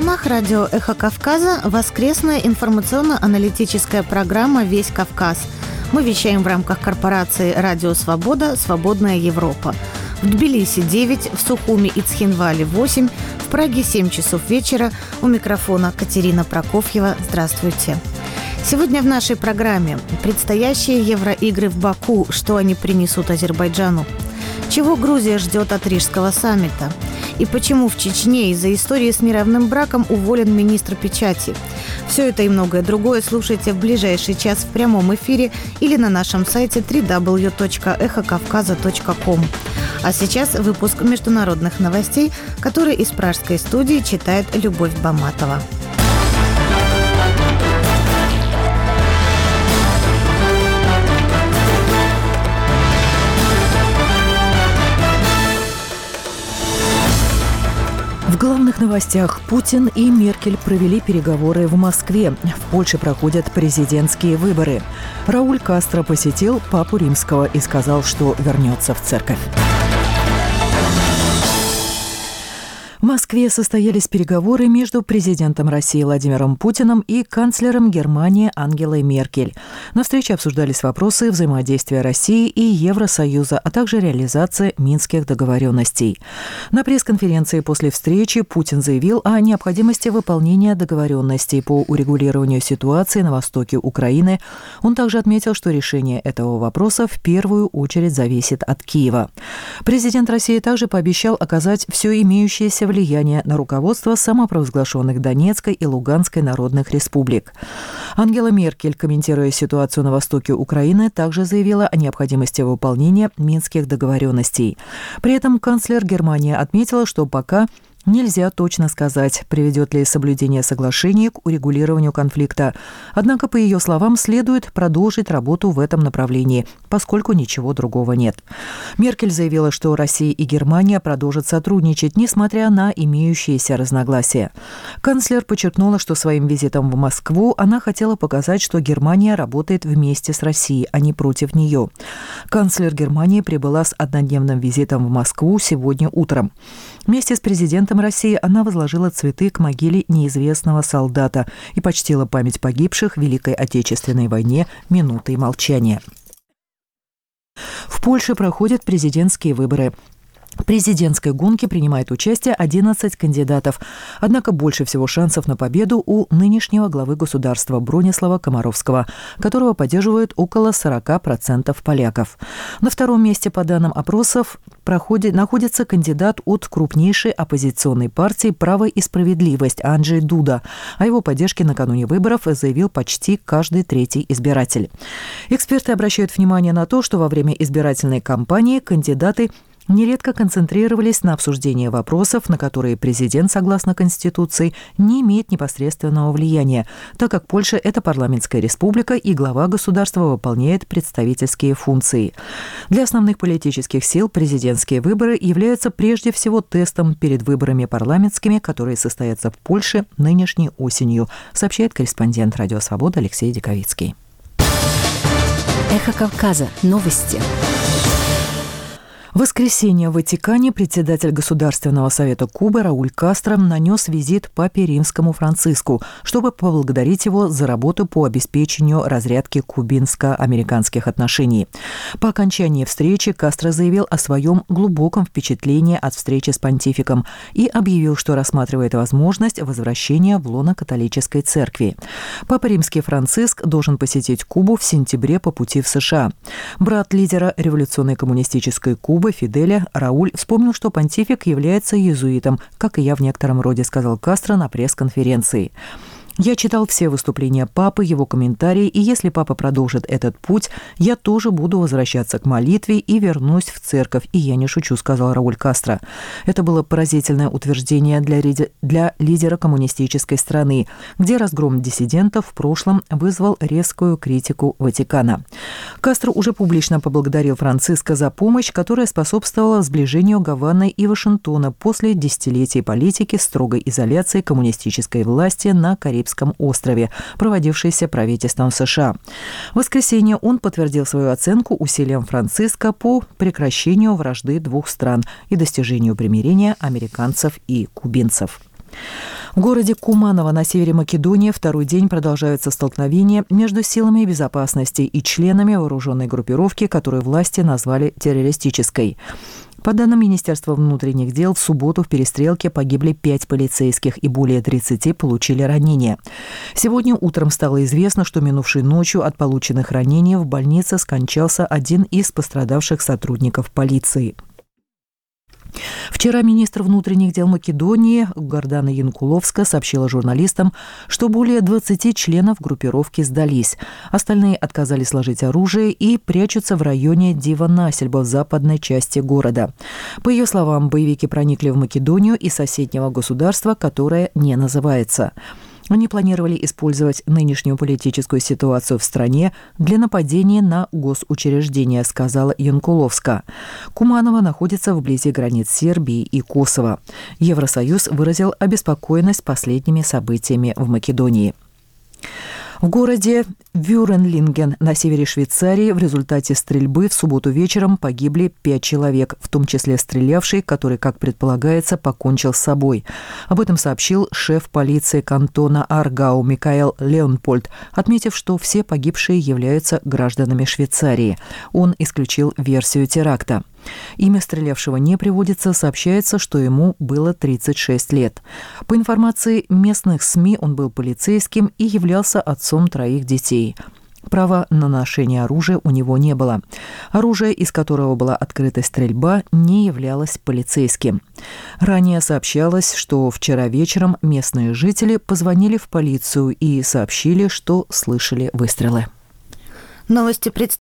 волнах радио «Эхо Кавказа» воскресная информационно-аналитическая программа «Весь Кавказ». Мы вещаем в рамках корпорации «Радио Свобода. Свободная Европа». В Тбилиси 9, в Сухуми и Цхинвале 8, в Праге 7 часов вечера. У микрофона Катерина Прокофьева. Здравствуйте. Сегодня в нашей программе предстоящие Евроигры в Баку, что они принесут Азербайджану, чего Грузия ждет от Рижского саммита и почему в Чечне из-за истории с неравным браком уволен министр печати. Все это и многое другое слушайте в ближайший час в прямом эфире или на нашем сайте www.эхокавказа.ком. А сейчас выпуск международных новостей, который из пражской студии читает Любовь Баматова. В главных новостях: Путин и Меркель провели переговоры в Москве. В Польше проходят президентские выборы. Рауль Кастро посетил Папу Римского и сказал, что вернется в церковь. В Москве состоялись переговоры между президентом России Владимиром Путиным и канцлером Германии Ангелой Меркель. На встрече обсуждались вопросы взаимодействия России и Евросоюза, а также реализация минских договоренностей. На пресс-конференции после встречи Путин заявил о необходимости выполнения договоренностей по урегулированию ситуации на востоке Украины. Он также отметил, что решение этого вопроса в первую очередь зависит от Киева. Президент России также пообещал оказать все имеющееся влияние на руководство самопровозглашенных Донецкой и Луганской народных республик. Ангела Меркель, комментируя ситуацию на востоке Украины, также заявила о необходимости выполнения минских договоренностей. При этом канцлер Германии отметила, что пока нельзя точно сказать, приведет ли соблюдение соглашений к урегулированию конфликта. Однако, по ее словам, следует продолжить работу в этом направлении, поскольку ничего другого нет. Меркель заявила, что Россия и Германия продолжат сотрудничать, несмотря на имеющиеся разногласия. Канцлер подчеркнула, что своим визитом в Москву она хотела показать, что Германия работает вместе с Россией, а не против нее. Канцлер Германии прибыла с однодневным визитом в Москву сегодня утром. Вместе с президентом России она возложила цветы к могиле неизвестного солдата и почтила память погибших в Великой Отечественной войне минутой молчания. В Польше проходят президентские выборы. В президентской гонке принимает участие 11 кандидатов. Однако больше всего шансов на победу у нынешнего главы государства Бронислава Комаровского, которого поддерживают около 40% поляков. На втором месте по данным опросов находится кандидат от крупнейшей оппозиционной партии «Право и справедливость» Анджей Дуда. О его поддержке накануне выборов заявил почти каждый третий избиратель. Эксперты обращают внимание на то, что во время избирательной кампании кандидаты нередко концентрировались на обсуждении вопросов, на которые президент, согласно Конституции, не имеет непосредственного влияния, так как Польша – это парламентская республика, и глава государства выполняет представительские функции. Для основных политических сил президентские выборы являются прежде всего тестом перед выборами парламентскими, которые состоятся в Польше нынешней осенью, сообщает корреспондент «Радио Свобода» Алексей Диковицкий. Эхо Кавказа. Новости. В воскресенье в Ватикане председатель Государственного совета Кубы Рауль Кастро нанес визит папе Римскому Франциску, чтобы поблагодарить его за работу по обеспечению разрядки кубинско-американских отношений. По окончании встречи Кастро заявил о своем глубоком впечатлении от встречи с понтификом и объявил, что рассматривает возможность возвращения в лоно католической церкви. Папа Римский Франциск должен посетить Кубу в сентябре по пути в США. Брат лидера революционной коммунистической Кубы Фиделя Рауль вспомнил, что понтифик является иезуитом, как и я в некотором роде, сказал Кастро на пресс-конференции. Я читал все выступления папы, его комментарии, и если папа продолжит этот путь, я тоже буду возвращаться к молитве и вернусь в церковь. И я не шучу, сказал Рауль Кастро. Это было поразительное утверждение для лидера коммунистической страны, где разгром диссидентов в прошлом вызвал резкую критику Ватикана. Кастро уже публично поблагодарил Франциска за помощь, которая способствовала сближению Гаваны и Вашингтона после десятилетий политики строгой изоляции коммунистической власти на Карибском острове, проводившейся правительством США. В воскресенье он подтвердил свою оценку усилиям Франциска по прекращению вражды двух стран и достижению примирения американцев и кубинцев. В городе Куманово на севере Македонии второй день продолжаются столкновения между силами безопасности и членами вооруженной группировки, которую власти назвали террористической. По данным Министерства внутренних дел, в субботу в перестрелке погибли 5 полицейских и более 30 получили ранения. Сегодня утром стало известно, что минувшей ночью от полученных ранений в больнице скончался один из пострадавших сотрудников полиции. Вчера министр внутренних дел Македонии Гордана Янкуловска сообщила журналистам, что более 20 членов группировки сдались. Остальные отказались сложить оружие и прячутся в районе Дива-Насельба в западной части города. По ее словам, боевики проникли в Македонию из соседнего государства, которое не называется. Они планировали использовать нынешнюю политическую ситуацию в стране для нападения на госучреждения, сказала Янкуловска. Куманово находится вблизи границ Сербии и Косово. Евросоюз выразил обеспокоенность последними событиями в Македонии. В городе Вюренлинген на севере Швейцарии в результате стрельбы в субботу вечером погибли 5 человек, в том числе стрелявший, который, как предполагается, покончил с собой. Об этом сообщил шеф полиции кантона Аргау Микаэл Леонпольд, отметив, что все погибшие являются гражданами Швейцарии. Он исключил версию теракта. Имя стрелявшего не приводится, сообщается, что ему было 36 лет. По информации местных СМИ, он был полицейским и являлся отцом 3 детей. Права на ношение оружия у него не было. Оружие, из которого была открыта стрельба, не являлось полицейским. Ранее сообщалось, что вчера вечером местные жители позвонили в полицию и сообщили, что слышали выстрелы. Новости